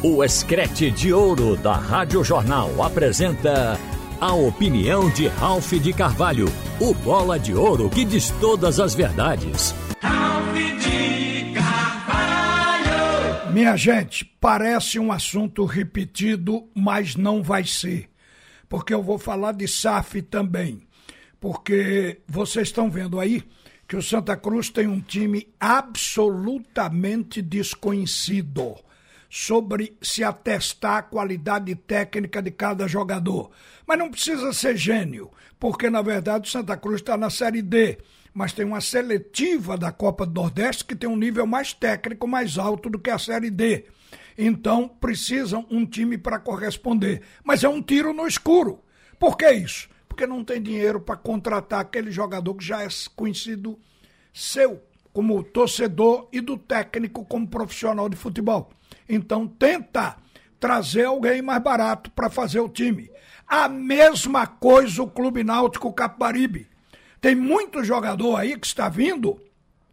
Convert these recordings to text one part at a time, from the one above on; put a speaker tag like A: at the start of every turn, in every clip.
A: O Escrete de Ouro da Rádio Jornal apresenta a opinião de Ralph de Carvalho, o bola de ouro que diz todas as verdades.
B: Ralph de Carvalho!
C: Minha gente, parece um assunto repetido, mas não vai ser. Porque eu vou falar de SAF também. Porque vocês estão vendo aí que o Santa Cruz tem um time absolutamente desconhecido sobre se atestar a qualidade técnica de cada jogador. Mas não precisa ser gênio, porque na verdade o Santa Cruz está na Série D, mas tem uma seletiva da Copa do Nordeste que tem um nível mais técnico, mais alto do que a Série D. Então precisam um time para corresponder. Mas é um tiro no escuro. Por que isso? Porque não tem dinheiro para contratar aquele jogador que já é conhecido seu, como torcedor e do técnico como profissional de futebol. Então tenta trazer alguém mais barato para fazer o time. A mesma coisa o Clube Náutico Capibaribe. Tem muito jogador aí que está vindo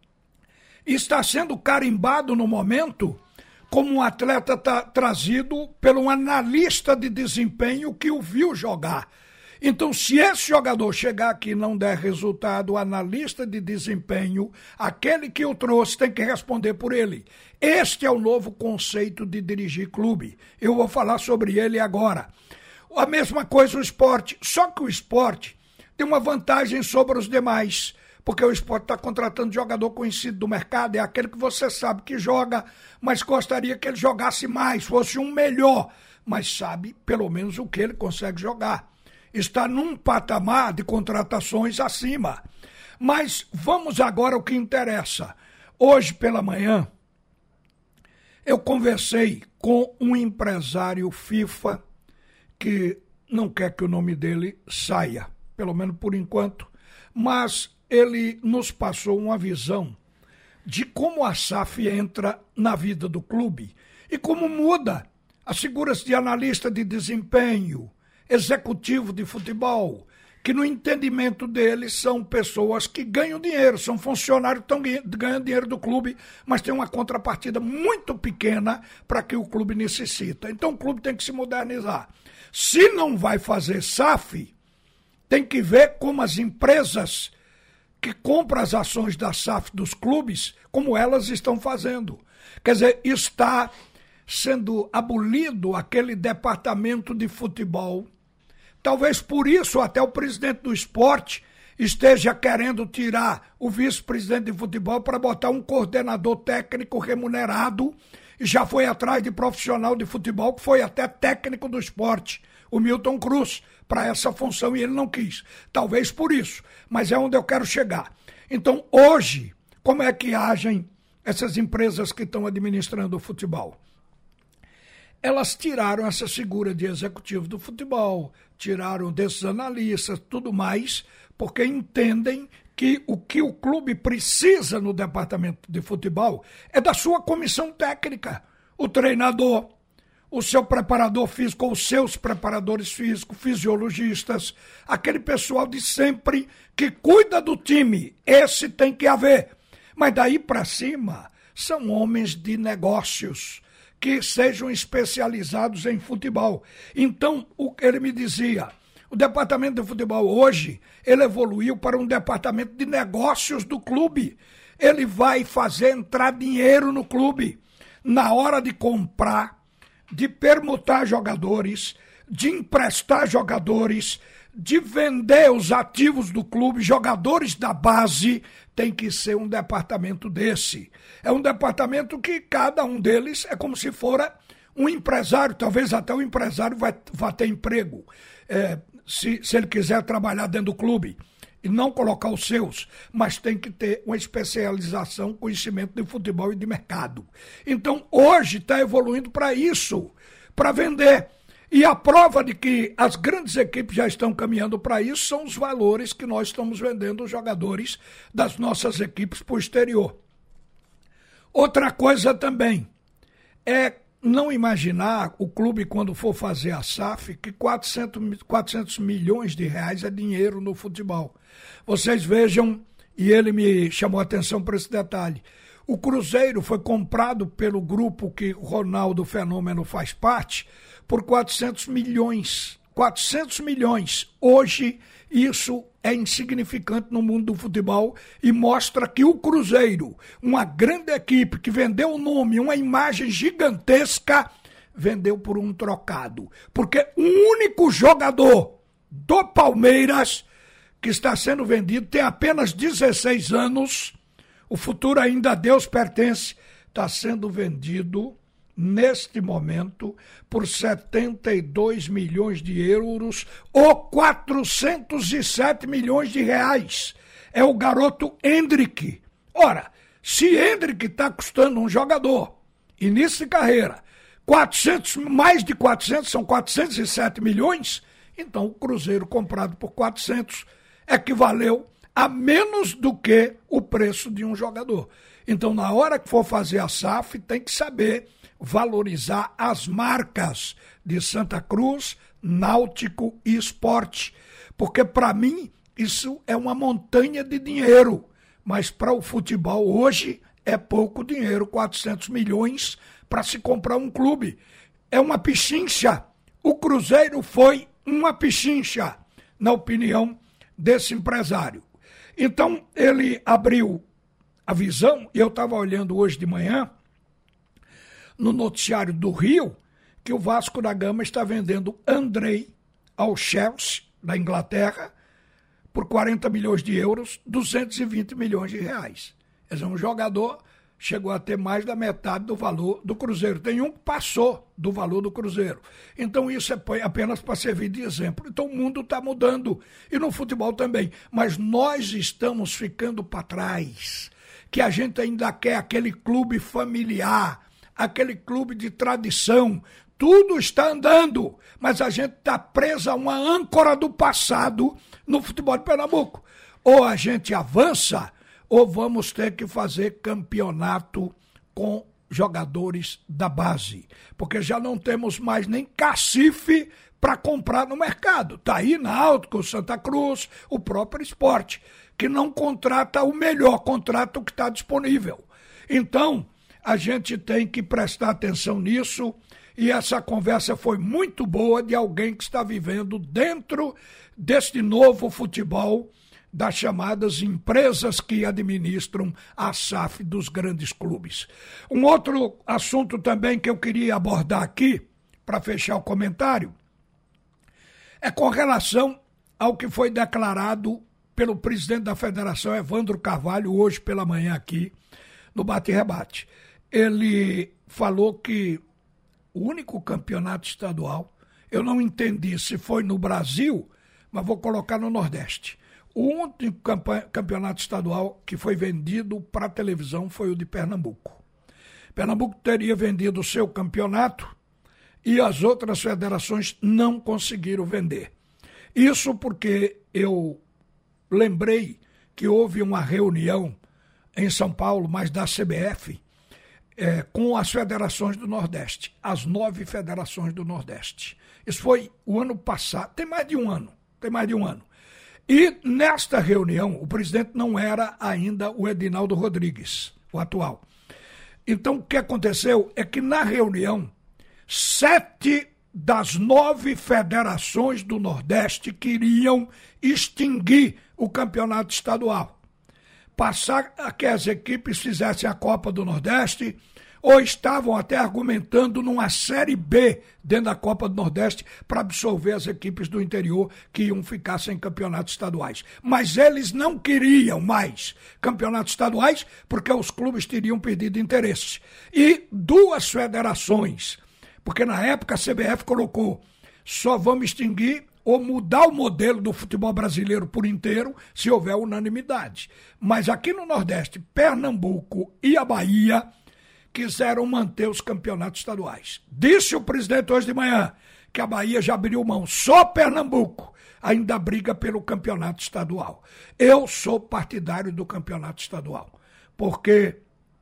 C: e está sendo carimbado no momento como um atleta trazido pelo um analista de desempenho que o viu jogar. Então, se esse jogador chegar aqui e não der resultado, o analista de desempenho, aquele que o trouxe, tem que responder por ele. Este é o novo conceito de dirigir clube. Eu vou falar sobre ele agora. A mesma coisa o esporte, só que o esporte tem uma vantagem sobre os demais, porque o esporte está contratando jogador conhecido do mercado, é aquele que você sabe que joga, mas gostaria que ele jogasse mais, fosse um melhor, mas sabe pelo menos o que ele consegue jogar. Está num patamar de contratações acima. Mas vamos agora ao que interessa. Hoje pela manhã, eu conversei com um empresário FIFA que não quer que o nome dele saia, pelo menos por enquanto, mas ele nos passou uma visão de como a SAF entra na vida do clube e como muda as figuras de analista de desempenho, executivo de futebol, que no entendimento deles são pessoas que ganham dinheiro, são funcionários que ganham dinheiro do clube, mas tem uma contrapartida muito pequena para que o clube necessita. Então o clube tem que se modernizar. Se não vai fazer SAF, tem que ver como as empresas que compram as ações da SAF dos clubes, como elas estão fazendo. Quer dizer, está sendo abolido aquele departamento de futebol. Talvez por isso até o presidente do esporte esteja querendo tirar o vice-presidente de futebol para botar um coordenador técnico remunerado e já foi atrás de profissional de futebol que foi até técnico do esporte, o Milton Cruz, para essa função e ele não quis. Talvez por isso, mas é onde eu quero chegar. Então hoje, como é que agem essas empresas que estão administrando o futebol? Elas tiraram essa figura de executivo do futebol, tiraram desses analistas, tudo mais, porque entendem que o clube precisa no departamento de futebol é da sua comissão técnica, o treinador, o seu preparador físico, ou os seus preparadores físicos, fisiologistas, aquele pessoal de sempre que cuida do time, esse tem que haver. Mas daí para cima são homens de negócios, que sejam especializados em futebol. Então, ele me dizia, o departamento de futebol hoje, ele evoluiu para um departamento de negócios do clube. Ele vai fazer entrar dinheiro no clube. Na hora de comprar, de permutar jogadores, de emprestar jogadores, de vender os ativos do clube, jogadores da base, tem que ser um departamento desse. É um departamento que cada um deles é como se fora um empresário, talvez até o empresário vai ter emprego, se ele quiser trabalhar dentro do clube e não colocar os seus, mas tem que ter uma especialização, conhecimento de futebol e de mercado. Então hoje está evoluindo para isso, para vender. E a prova de que as grandes equipes já estão caminhando para isso são os valores que nós estamos vendendo os jogadores das nossas equipes para o exterior. Outra coisa também é não imaginar o clube, quando for fazer a SAF, que 400 milhões de reais é dinheiro no futebol. Vocês vejam, e ele me chamou a atenção para esse detalhe, O Cruzeiro foi comprado pelo grupo que o Ronaldo Fenômeno faz parte por 400 milhões. 400 milhões. Hoje, isso é insignificante no mundo do futebol e mostra que o Cruzeiro, uma grande equipe que vendeu o nome, uma imagem gigantesca, vendeu por um trocado. Porque o único jogador do Palmeiras que está sendo vendido tem apenas 16 anos, o futuro ainda a Deus pertence, está sendo vendido neste momento por 72 milhões de euros ou 407 milhões de reais. É o garoto Endrick. Ora, se Endrick está custando um jogador, início de carreira, mais de 400, são 407 milhões, então o Cruzeiro comprado por 400 equivaleu a menos do que o preço de um jogador. Então, na hora que for fazer a SAF, tem que saber valorizar as marcas de Santa Cruz, Náutico e Sport. Porque, para mim, isso é uma montanha de dinheiro. Mas para o futebol hoje é pouco dinheiro, 400 milhões para se comprar um clube. É uma pichincha. O Cruzeiro foi uma pichincha, na opinião desse empresário. Então, ele abriu a visão, e eu estava olhando hoje de manhã, no noticiário do Rio, que o Vasco da Gama está vendendo Andrei ao Chelsea, da Inglaterra, por 40 milhões de euros, 220 milhões de reais. Quer dizer, um jogador chegou a ter mais da metade do valor do Cruzeiro. Tem um que passou do valor do Cruzeiro. Então isso é apenas para servir de exemplo. Então o mundo está mudando, e no futebol também. Mas nós estamos ficando para trás, que a gente ainda quer aquele clube familiar, aquele clube de tradição. Tudo está andando, mas a gente está preso a uma âncora do passado no futebol de Pernambuco. Ou a gente avança, ou vamos ter que fazer campeonato com jogadores da base. Porque já não temos mais nem cacife para comprar no mercado. Está aí Náutico, Santa Cruz, o próprio Sport, que não contrata o melhor, contrata o que está disponível. Então, a gente tem que prestar atenção nisso, e essa conversa foi muito boa de alguém que está vivendo dentro deste novo futebol, das chamadas empresas que administram a SAF dos grandes clubes. Um outro assunto também que eu queria abordar aqui, para fechar o comentário, é com relação ao que foi declarado pelo presidente da Federação, Evandro Carvalho, hoje pela manhã aqui, no Bate-Rebate. Ele falou que o único campeonato estadual, eu não entendi se foi no Brasil, mas vou colocar no Nordeste. O único campeonato estadual que foi vendido para a televisão foi o de Pernambuco. Pernambuco teria vendido o seu campeonato e as outras federações não conseguiram vender. Isso porque eu lembrei que houve uma reunião em São Paulo, mas da CBF, com as federações do Nordeste, as 9 federações do Nordeste. Isso foi o ano passado, tem mais de um ano. E nesta reunião, o presidente não era ainda o Edinaldo Rodrigues, o atual. Então, o que aconteceu é que na reunião, 7 das 9 federações do Nordeste queriam extinguir o campeonato estadual. Passar a que as equipes fizessem a Copa do Nordeste, ou estavam até argumentando numa Série B dentro da Copa do Nordeste para absorver as equipes do interior que iam ficar sem campeonatos estaduais. Mas eles não queriam mais campeonatos estaduais porque os clubes teriam perdido interesse. E 2 federações, porque na época a CBF colocou, só vamos extinguir ou mudar o modelo do futebol brasileiro por inteiro se houver unanimidade. Mas aqui no Nordeste, Pernambuco e a Bahia quiseram manter os campeonatos estaduais. Disse o presidente hoje de manhã que a Bahia já abriu mão, só Pernambuco ainda briga pelo campeonato estadual. Eu sou partidário do campeonato estadual, porque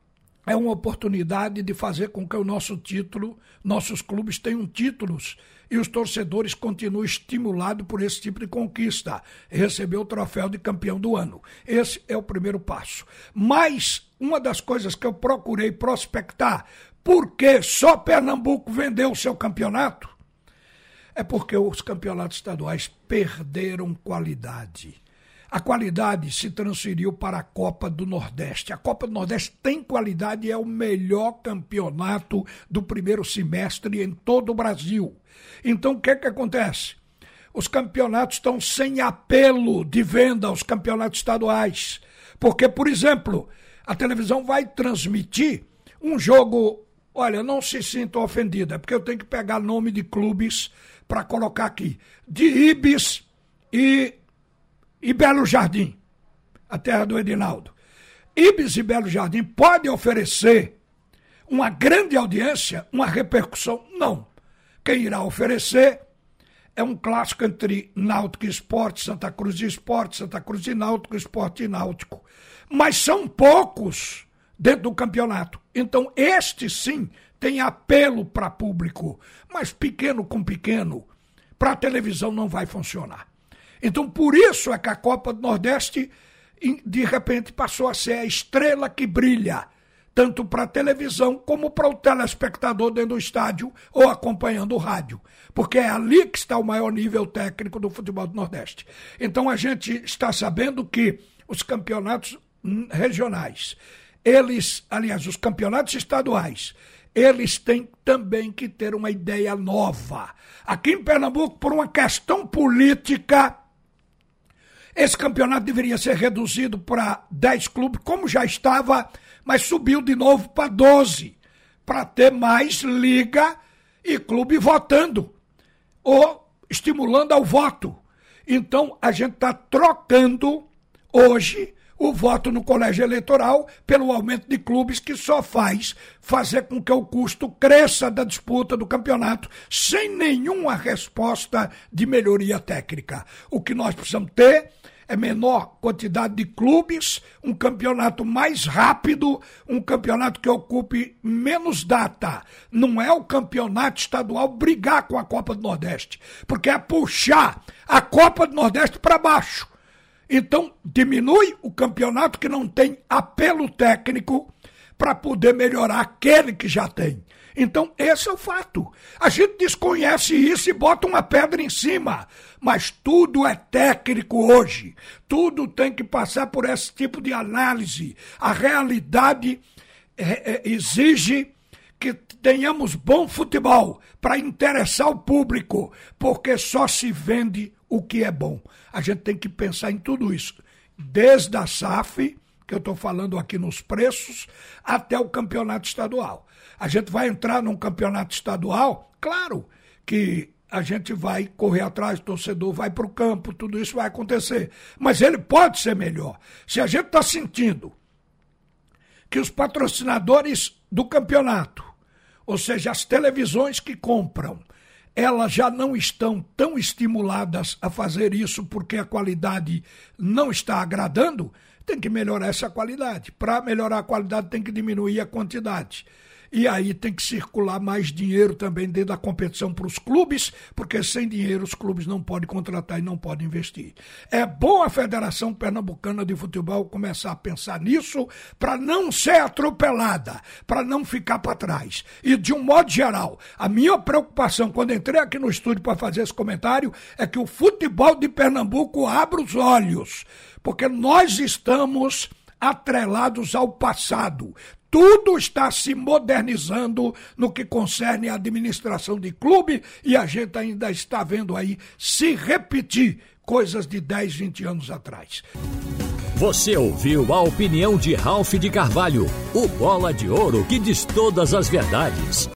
C: é uma oportunidade de fazer com que o nosso título, nossos clubes tenham títulos e os torcedores continuem estimulados por esse tipo de conquista, receber o troféu de campeão do ano. Esse é o primeiro passo. Mas uma das coisas que eu procurei prospectar, porque só Pernambuco vendeu o seu campeonato, é porque os campeonatos estaduais perderam qualidade. A qualidade se transferiu para a Copa do Nordeste. A Copa do Nordeste tem qualidade e é o melhor campeonato do primeiro semestre em todo o Brasil. Então, o que acontece? Os campeonatos estão sem apelo de venda aos campeonatos estaduais. Porque, por exemplo, a televisão vai transmitir um jogo... Olha, não se sintam ofendidos, é porque eu tenho que pegar nome de clubes para colocar aqui. De Ibis e Belo Jardim, a terra do Edinaldo. Ibis e Belo Jardim podem oferecer uma grande audiência, uma repercussão? Não. Quem irá oferecer é um clássico entre Náutico e Sport, Santa Cruz e Sport, Santa Cruz e Náutico, Sport e Náutico. Mas são poucos dentro do campeonato. Então, este sim tem apelo para público, mas pequeno com pequeno, para a televisão não vai funcionar. Então, por isso é que a Copa do Nordeste, de repente, passou a ser a estrela que brilha, tanto para a televisão como para o telespectador dentro do estádio ou acompanhando o rádio, porque é ali que está o maior nível técnico do futebol do Nordeste. Então, a gente está sabendo que os campeonatos regionais, os campeonatos estaduais, eles têm também que ter uma ideia nova. Aqui em Pernambuco, por uma questão política, esse campeonato deveria ser reduzido para 10 clubes, como já estava, mas subiu de novo para 12, para ter mais liga e clube votando, ou estimulando ao voto. Então, a gente está trocando hoje o voto no colégio eleitoral pelo aumento de clubes, que só faz fazer com que o custo cresça da disputa do campeonato, sem nenhuma resposta de melhoria técnica. O que nós precisamos ter é menor quantidade de clubes, um campeonato mais rápido, um campeonato que ocupe menos data. Não é o campeonato estadual brigar com a Copa do Nordeste, porque é puxar a Copa do Nordeste para baixo. Então, diminui o campeonato que não tem apelo técnico para poder melhorar aquele que já tem. Então, esse é o fato. A gente desconhece isso e bota uma pedra em cima. Mas tudo é técnico hoje. Tudo tem que passar por esse tipo de análise. A realidade exige que tenhamos bom futebol para interessar o público, porque só se vende o que é bom. A gente tem que pensar em tudo isso, desde a SAF, que eu estou falando aqui nos preços, até o campeonato estadual. A gente vai entrar num campeonato estadual, claro que a gente vai correr atrás, o torcedor vai para o campo, tudo isso vai acontecer, mas ele pode ser melhor. Se a gente está sentindo que os patrocinadores do campeonato, ou seja, as televisões que compram, elas já não estão tão estimuladas a fazer isso porque a qualidade não está agradando, tem que melhorar essa qualidade. Para melhorar a qualidade tem que diminuir a quantidade. E aí tem que circular mais dinheiro também dentro da competição para os clubes, porque sem dinheiro os clubes não podem contratar e não podem investir. É bom a Federação Pernambucana de Futebol começar a pensar nisso para não ser atropelada, para não ficar para trás. E de um modo geral, a minha preocupação quando entrei aqui no estúdio para fazer esse comentário é que o futebol de Pernambuco abra os olhos, porque nós estamos atrelados ao passado. Tudo está se modernizando no que concerne a administração de clube e a gente ainda está vendo aí se repetir coisas de 10, 20 anos atrás.
A: Você ouviu a opinião de Ralph de Carvalho, o bola de ouro que diz todas as verdades.